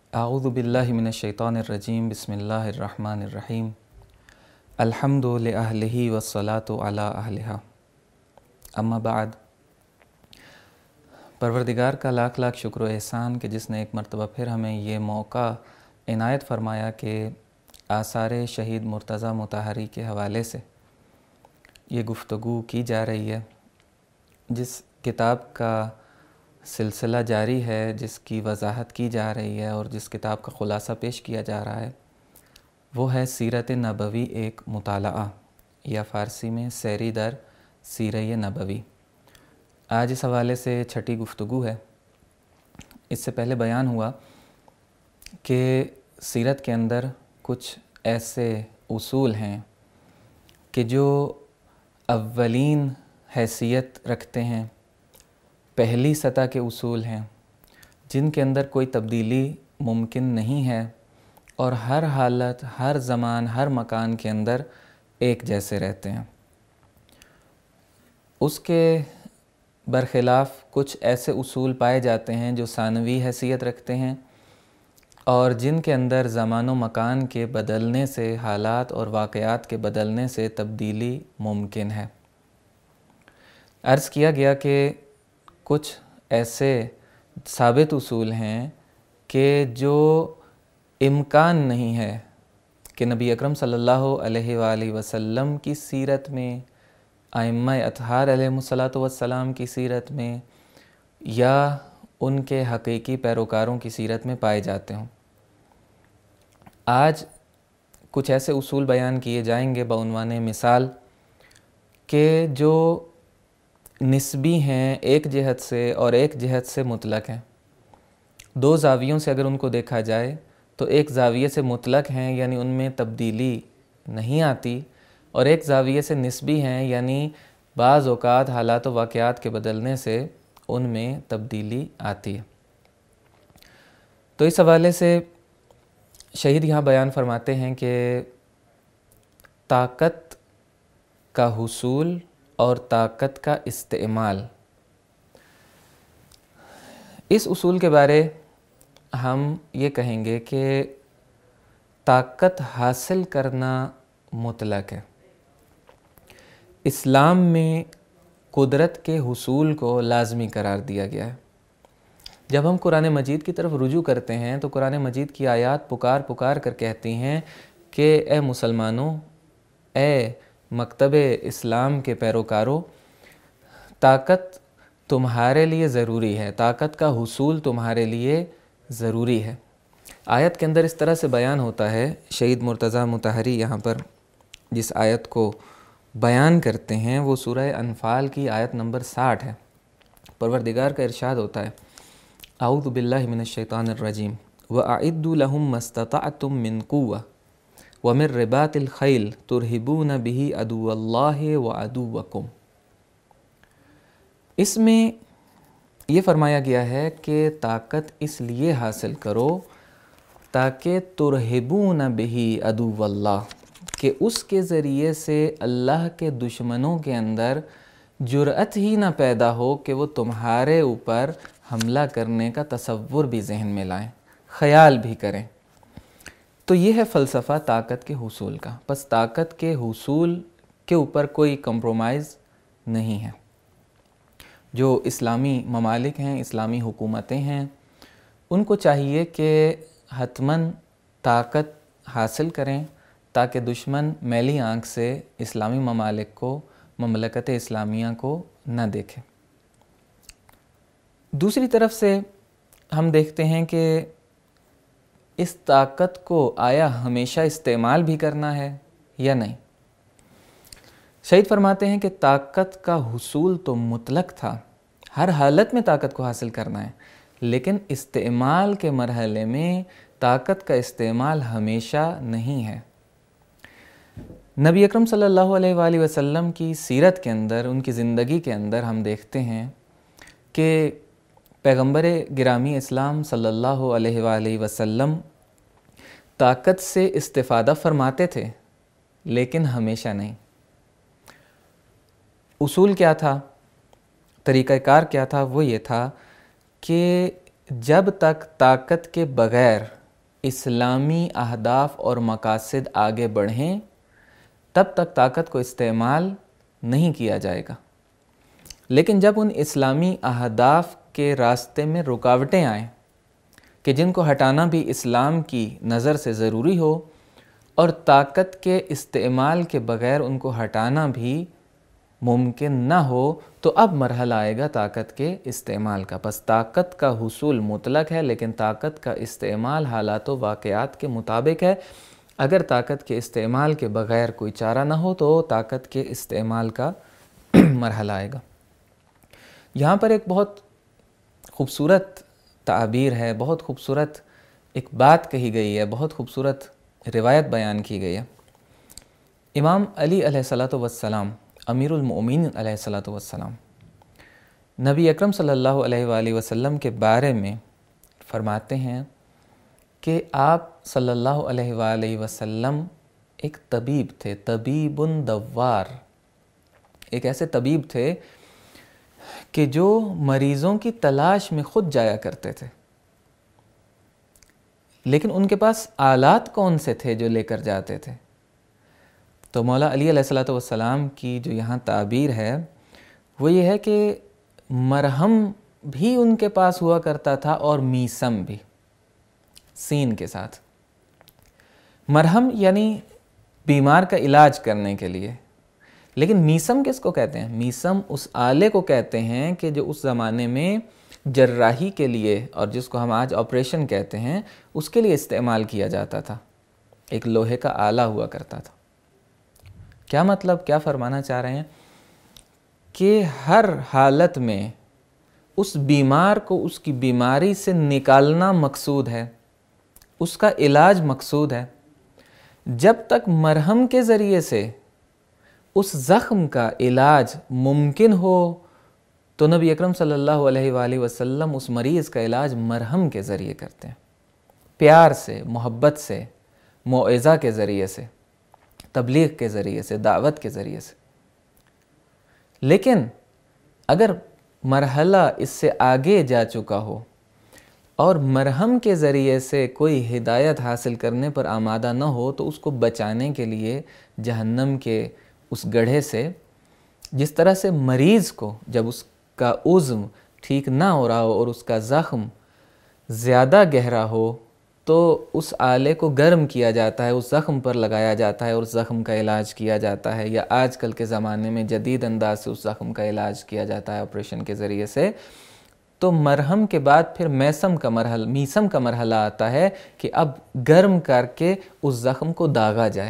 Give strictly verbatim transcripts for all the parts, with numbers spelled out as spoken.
اعوذ باللہ من الشیطان الرجیم بسم اللہ الرحمن الرحیم الحمد لأہلہ والصلاة علی اہلہا اما بعد۔ پروردگار کا لاکھ لاکھ شکر و احسان کہ جس نے ایک مرتبہ پھر ہمیں یہ موقع عنایت فرمایا کہ آثار شہید مرتضیٰ مطہری کے حوالے سے یہ گفتگو کی جا رہی ہے، جس کتاب کا سلسلہ جاری ہے، جس کی وضاحت کی جا رہی ہے اور جس کتاب کا خلاصہ پیش کیا جا رہا ہے، وہ ہے سیرت نبوی ایک مطالعہ، یا فارسی میں سیری در سیرہ نبوی۔ آج اس حوالے سے چھٹی گفتگو ہے۔ اس سے پہلے بیان ہوا کہ سیرت کے اندر کچھ ایسے اصول ہیں کہ جو اولین حیثیت رکھتے ہیں، پہلی سطح کے اصول ہیں، جن کے اندر کوئی تبدیلی ممکن نہیں ہے اور ہر حالت، ہر زمان، ہر مکان کے اندر ایک جیسے رہتے ہیں۔ اس کے برخلاف کچھ ایسے اصول پائے جاتے ہیں جو ثانوی حیثیت رکھتے ہیں اور جن کے اندر زمان و مکان کے بدلنے سے، حالات اور واقعات کے بدلنے سے تبدیلی ممکن ہے۔ عرض کیا گیا کہ کچھ ایسے ثابت اصول ہیں کہ جو امکان نہیں ہے کہ نبی اکرم صلی اللہ علیہ وآلہ وسلم کی سیرت میں، ائمہ اطہار علیہ الصلاۃ والسلام کی سیرت میں یا ان کے حقیقی پیروکاروں کی سیرت میں پائے جاتے ہوں۔ آج کچھ ایسے اصول بیان کیے جائیں گے بعنوان مثال کہ جو نسبی ہیں ایک جہت سے اور ایک جہت سے مطلق ہیں۔ دو زاویوں سے اگر ان کو دیکھا جائے تو ایک زاویے سے مطلق ہیں، یعنی ان میں تبدیلی نہیں آتی، اور ایک زاویے سے نسبی ہیں، یعنی بعض اوقات حالات و واقعات کے بدلنے سے ان میں تبدیلی آتی ہے۔ تو اس حوالے سے شہید یہاں بیان فرماتے ہیں کہ طاقت کا حصول اور طاقت کا استعمال، اس اصول کے بارے ہم یہ کہیں گے کہ طاقت حاصل کرنا مطلق ہے۔ اسلام میں قدرت کے حصول کو لازمی قرار دیا گیا ہے۔ جب ہم قرآن مجید کی طرف رجوع کرتے ہیں تو قرآن مجید کی آیات پکار پکار کر کہتی ہیں کہ اے مسلمانوں، اے مکتب اسلام کے پیروکاروں، طاقت تمہارے لیے ضروری ہے، طاقت کا حصول تمہارے لیے ضروری ہے۔ آیت کے اندر اس طرح سے بیان ہوتا ہے، شہید مرتضیٰ مطہری یہاں پر جس آیت کو بیان کرتے ہیں وہ سورہ انفال کی آیت نمبر ساٹھ ہے۔ پروردگار کا ارشاد ہوتا ہے، اعوذ باللہ من الشیطان الرجیم وَأَعِدُّوا لَهُم مَّا اسْتَطَعْتُم مِّن قُوَّةٍ وَمِن رِّبَاطِ الْخَيْلِ تُرْهِبُونَ بِهِ عَدُوَّ اللَّهِ وَعَدُوَّكُمْ۔ اس میں یہ فرمایا گیا ہے کہ طاقت اس لیے حاصل کرو تاکہ ترہبون بہ عدو اللہ، کہ اس کے ذریعے سے اللہ کے دشمنوں کے اندر جرأت ہی نہ پیدا ہو کہ وہ تمہارے اوپر حملہ کرنے کا تصور بھی ذہن میں لائیں، خیال بھی کریں۔ تو یہ ہے فلسفہ طاقت کے حصول کا۔ بس طاقت کے حصول کے اوپر کوئی کمپرومائز نہیں ہے۔ جو اسلامی ممالک ہیں، اسلامی حکومتیں ہیں، ان کو چاہیے کہ حتماً طاقت حاصل کریں تاکہ دشمن میلی آنکھ سے اسلامی ممالک کو، مملکت اسلامیہ کو نہ دیکھے۔ دوسری طرف سے ہم دیکھتے ہیں کہ اس طاقت کو آیا ہمیشہ استعمال بھی کرنا ہے یا نہیں۔ شہید فرماتے ہیں کہ طاقت کا حصول تو مطلق تھا، ہر حالت میں طاقت کو حاصل کرنا ہے، لیکن استعمال کے مرحلے میں طاقت کا استعمال ہمیشہ نہیں ہے۔ نبی اکرم صلی اللہ علیہ وآلہ وسلم کی سیرت کے اندر، ان کی زندگی کے اندر ہم دیکھتے ہیں کہ پیغمبر گرامی اسلام صلی اللہ علیہ وآلہ وسلم طاقت سے استفادہ فرماتے تھے، لیکن ہمیشہ نہیں۔ اصول کیا تھا، طریقہ کار کیا تھا؟ وہ یہ تھا کہ جب تک طاقت کے بغیر اسلامی اہداف اور مقاصد آگے بڑھیں تب تک طاقت کو استعمال نہیں کیا جائے گا. لیکن جب ان اسلامی اہداف کے راستے میں رکاوٹیں آئیں کہ جن کو ہٹانا بھی اسلام کی نظر سے ضروری ہو اور طاقت کے استعمال کے بغیر ان کو ہٹانا بھی ممکن نہ ہو، تو اب مرحلہ آئے گا طاقت کے استعمال کا. بس طاقت کا حصول مطلق ہے، لیکن طاقت کا استعمال حالات و واقعات کے مطابق ہے. اگر طاقت کے استعمال کے بغیر کوئی چارہ نہ ہو تو طاقت کے استعمال کا مرحلہ آئے گا. یہاں پر ایک بہت خوبصورت تعبیر ہے، بہت خوبصورت ایک بات کہی گئی ہے، بہت خوبصورت روایت بیان کی گئی ہے. امام علی علیہ الصلوۃ والسلام، امیر المؤمنین علیہ الصلوۃ والسلام، نبی اکرم صلی اللہ علیہ وآلہ وسلم کے بارے میں فرماتے ہیں کہ آپ صلی اللہ علیہ وآلہ وسلم ایک طبیب تھے، طبیب دوار. ایک ایسے طبیب تھے کہ جو مریضوں کی تلاش میں خود جایا کرتے تھے، لیکن ان کے پاس آلات کون سے تھے جو لے کر جاتے تھے؟ تو مولا علی علیہ الصلوۃ والسلام کی جو یہاں تعبیر ہے وہ یہ ہے کہ مرہم بھی ان کے پاس ہوا کرتا تھا اور میسم بھی، سین کے ساتھ. مرہم یعنی بیمار کا علاج کرنے کے لیے، لیکن میسم کس کو کہتے ہیں؟ میسم اس آلے کو کہتے ہیں کہ جو اس زمانے میں جراحی کے لیے، اور جس کو ہم آج آپریشن کہتے ہیں، اس کے لیے استعمال کیا جاتا تھا. ایک لوہے کا آلہ ہوا کرتا تھا. کیا مطلب، کیا فرمانا چاہ رہے ہیں؟ کہ ہر حالت میں اس بیمار کو اس کی بیماری سے نکالنا مقصود ہے، اس کا علاج مقصود ہے. جب تک مرہم کے ذریعے سے اس زخم کا علاج ممکن ہو تو نبی اکرم صلی اللہ علیہ وآلہ وسلم اس مریض کا علاج مرہم کے ذریعے کرتے ہیں، پیار سے، محبت سے، موعظہ کے ذریعے سے، تبلیغ کے ذریعے سے، دعوت کے ذریعے سے. لیکن اگر مرحلہ اس سے آگے جا چکا ہو اور مرہم کے ذریعے سے کوئی ہدایت حاصل کرنے پر آمادہ نہ ہو تو اس کو بچانے کے لیے جہنم کے اس گڑھے سے، جس طرح سے مریض کو جب اس کا عزم ٹھیک نہ ہو رہا ہو اور اس کا زخم زیادہ گہرا ہو تو اس آلے کو گرم کیا جاتا ہے، اس زخم پر لگایا جاتا ہے اور اس زخم کا علاج کیا جاتا ہے. یا آج کل کے زمانے میں جدید انداز سے اس زخم کا علاج کیا جاتا ہے آپریشن کے ذریعے سے. تو مرہم کے بعد پھر میسم کا مرحلہ میسم کا مرحلہ آتا ہے کہ اب گرم کر کے اس زخم کو داغا جائے.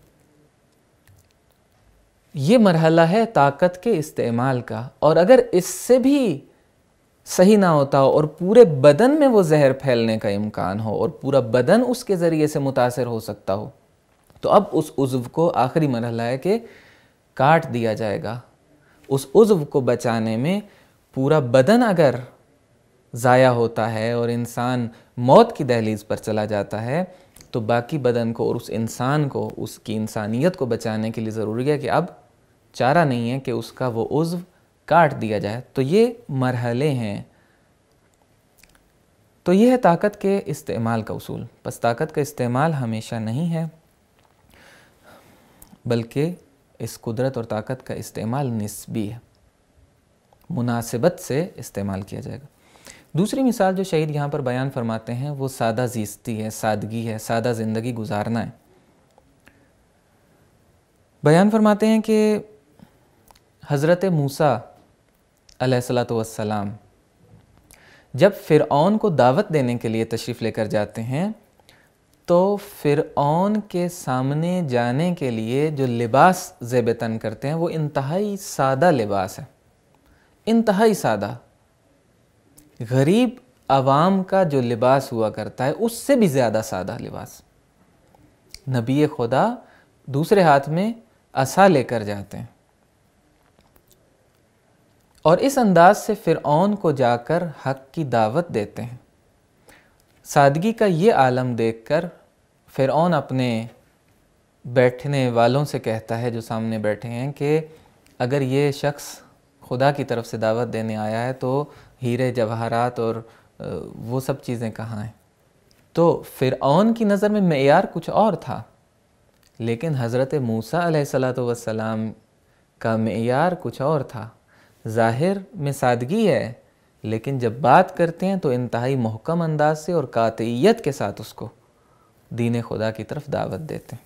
یہ مرحلہ ہے طاقت کے استعمال کا. اور اگر اس سے بھی صحیح نہ ہوتا ہو اور پورے بدن میں وہ زہر پھیلنے کا امکان ہو اور پورا بدن اس کے ذریعے سے متاثر ہو سکتا ہو تو اب اس عضو کو آخری مرحلہ ہے کہ کاٹ دیا جائے گا. اس عضو کو بچانے میں پورا بدن اگر ضائع ہوتا ہے اور انسان موت کی دہلیز پر چلا جاتا ہے تو باقی بدن کو اور اس انسان کو، اس کی انسانیت کو بچانے کے لیے ضروری ہے کہ اب چارہ نہیں ہے کہ اس کا وہ عضو کاٹ دیا جائے. تو یہ مرحلے ہیں. تو یہ ہے طاقت کے استعمال کا اصول. بس طاقت کا استعمال ہمیشہ نہیں ہے، بلکہ اس قدرت اور طاقت کا استعمال نسبی ہے، مناسبت سے استعمال کیا جائے گا. دوسری مثال جو شہید یہاں پر بیان فرماتے ہیں وہ سادہ زیستی ہے، سادگی ہے، سادہ زندگی گزارنا ہے. بیان فرماتے ہیں کہ حضرت موسیٰ علیہ الصلوۃ والسلام جب فرعون کو دعوت دینے کے لیے تشریف لے کر جاتے ہیں تو فرعون کے سامنے جانے کے لیے جو لباس زیب تن کرتے ہیں وہ انتہائی سادہ لباس ہے، انتہائی سادہ. غریب عوام کا جو لباس ہوا کرتا ہے اس سے بھی زیادہ سادہ لباس. نبی خدا دوسرے ہاتھ میں عصا لے کر جاتے ہیں اور اس انداز سے فرعون کو جا کر حق کی دعوت دیتے ہیں. سادگی کا یہ عالم دیکھ کر فرعون اپنے بیٹھنے والوں سے کہتا ہے جو سامنے بیٹھے ہیں کہ اگر یہ شخص خدا کی طرف سے دعوت دینے آیا ہے تو ہیرے جواہرات اور وہ سب چیزیں کہاں ہیں؟ تو فرعون کی نظر میں معیار کچھ اور تھا، لیکن حضرت موسیٰ علیہ الصلوۃ والسلام کا معیار کچھ اور تھا۔ ظاہر میں سادگی ہے، لیکن جب بات کرتے ہیں تو انتہائی محکم انداز سے اور قاطعیت کے ساتھ اس کو دین خدا کی طرف دعوت دیتے ہیں۔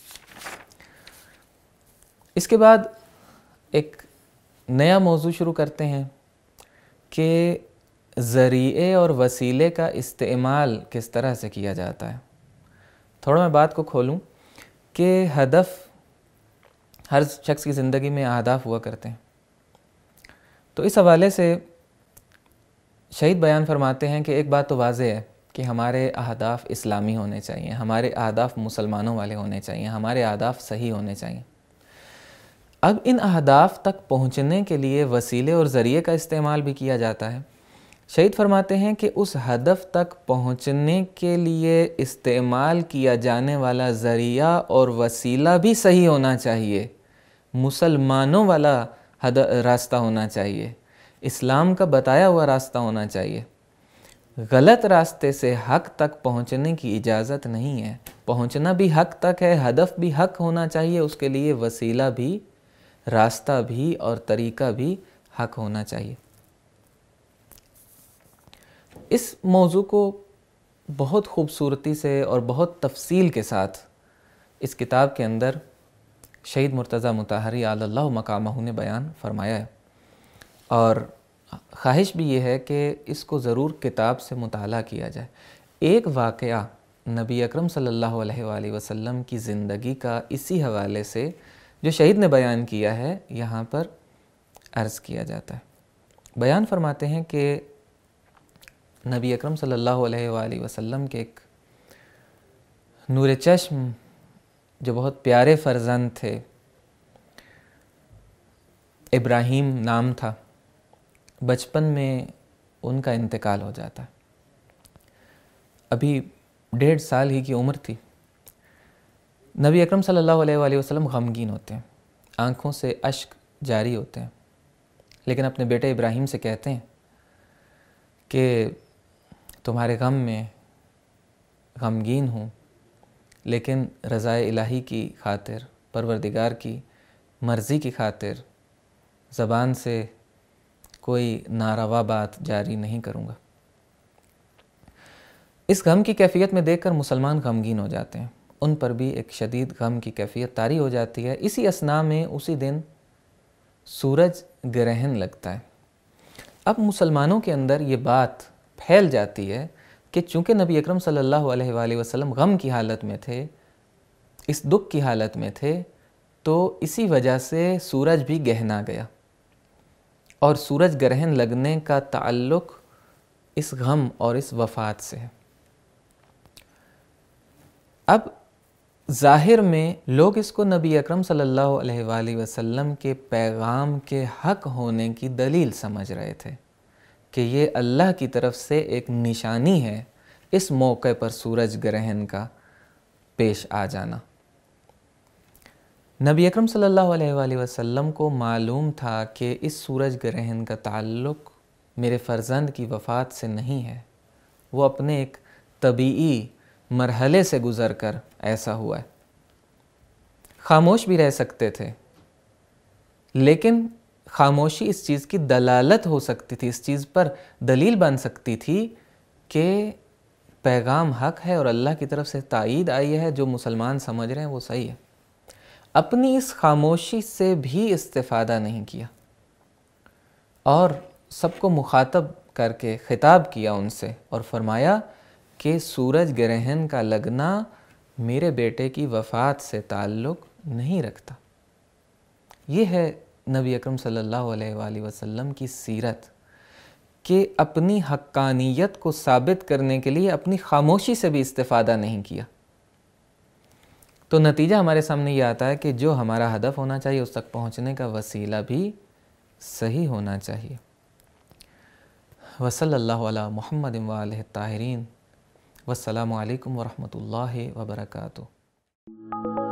اس کے بعد ایک نیا موضوع شروع کرتے ہیں کہ ذریعے اور وسیلے کا استعمال کس طرح سے کیا جاتا ہے۔ تھوڑا میں بات کو کھولوں کہ ہدف ہر شخص کی زندگی میں اہداف ہوا کرتے ہیں، تو اس حوالے سے شہید بیان فرماتے ہیں کہ ایک بات تو واضح ہے کہ ہمارے اہداف اسلامی ہونے چاہیے، ہمارے اہداف مسلمانوں والے ہونے چاہیے، ہمارے اہداف صحیح ہونے چاہیے۔ اب ان اہداف تک پہنچنے کے لیے وسیلے اور ذریعے کا استعمال بھی کیا جاتا ہے۔ شہید فرماتے ہیں کہ اس ہدف تک پہنچنے کے لیے استعمال کیا جانے والا ذریعہ اور وسیلہ بھی صحیح ہونا چاہیے، مسلمانوں والا راستہ ہونا چاہیے، اسلام کا بتایا ہوا راستہ ہونا چاہیے۔ غلط راستے سے حق تک پہنچنے کی اجازت نہیں ہے، پہنچنا بھی حق تک ہے، ہدف بھی حق ہونا چاہیے، اس کے لیے وسیلہ بھی، راستہ بھی اور طریقہ بھی حق ہونا چاہیے۔ اس موضوع کو بہت خوبصورتی سے اور بہت تفصیل کے ساتھ اس کتاب کے اندر شہید مرتضیٰ مطہری علی اللہ مقامہ نے بیان فرمایا ہے، اور خواہش بھی یہ ہے کہ اس کو ضرور کتاب سے مطالعہ کیا جائے۔ ایک واقعہ نبی اکرم صلی اللہ علیہ وآلہ وسلم کی زندگی کا اسی حوالے سے جو شہید نے بیان کیا ہے یہاں پر عرض کیا جاتا ہے۔ بیان فرماتے ہیں کہ نبی اکرم صلی اللہ علیہ وآلہ وسلم کے ایک نور چشم جو بہت پیارے فرزند تھے، ابراہیم نام تھا، بچپن میں ان کا انتقال ہو جاتا ہے۔ ابھی ڈیڑھ سال ہی کی عمر تھی۔ نبی اکرم صلی اللہ علیہ وآلہ وسلم غمگین ہوتے ہیں، آنکھوں سے اشک جاری ہوتے ہیں، لیکن اپنے بیٹے ابراہیم سے کہتے ہیں کہ تمہارے غم میں غمگین ہوں، لیکن رضائے الہی کی خاطر، پروردگار کی مرضی کی خاطر زبان سے کوئی ناروا بات جاری نہیں کروں گا۔ اس غم کی کیفیت میں دیکھ کر مسلمان غمگین ہو جاتے ہیں، ان پر بھی ایک شدید غم کی کیفیت طاری ہو جاتی ہے۔ اسی اثناء میں اسی دن سورج گرہن لگتا ہے۔ اب مسلمانوں کے اندر یہ بات پھیل جاتی ہے کہ چونکہ نبی اکرم صلی اللہ علیہ وآلہ وسلم غم کی حالت میں تھے، اس دکھ کی حالت میں تھے، تو اسی وجہ سے سورج بھی گہنا گیا، اور سورج گرہن لگنے کا تعلق اس غم اور اس وفات سے ہے۔ اب ظاہر میں لوگ اس کو نبی اکرم صلی اللہ علیہ وآلہ وسلم کے پیغام کے حق ہونے کی دلیل سمجھ رہے تھے کہ یہ اللہ کی طرف سے ایک نشانی ہے اس موقع پر سورج گرہن کا پیش آ جانا۔ نبی اکرم صلی اللہ علیہ وآلہ وسلم کو معلوم تھا کہ اس سورج گرہن کا تعلق میرے فرزند کی وفات سے نہیں ہے، وہ اپنے ایک طبیعی مرحلے سے گزر کر ایسا ہوا ہے۔ خاموش بھی رہ سکتے تھے، لیکن خاموشی اس چیز کی دلالت ہو سکتی تھی، اس چیز پر دلیل بن سکتی تھی کہ پیغام حق ہے اور اللہ کی طرف سے تائید آئی ہے، جو مسلمان سمجھ رہے ہیں وہ صحیح ہے۔ اپنی اس خاموشی سے بھی استفادہ نہیں کیا، اور سب کو مخاطب کر کے خطاب کیا ان سے، اور فرمایا کہ سورج گرہن کا لگنا میرے بیٹے کی وفات سے تعلق نہیں رکھتا۔ یہ ہے نبی اکرم صلی اللہ علیہ وآلہ وسلم کی سیرت، کہ اپنی حقانیت کو ثابت کرنے کے لیے اپنی خاموشی سے بھی استفادہ نہیں کیا۔ تو نتیجہ ہمارے سامنے یہ آتا ہے کہ جو ہمارا ہدف ہونا چاہیے اس تک پہنچنے کا وسیلہ بھی صحیح ہونا چاہیے۔ وصلی اللہ علی محمد وآلہ الطاہرین، والسلام علیکم ورحمۃ اللہ وبرکاتہ۔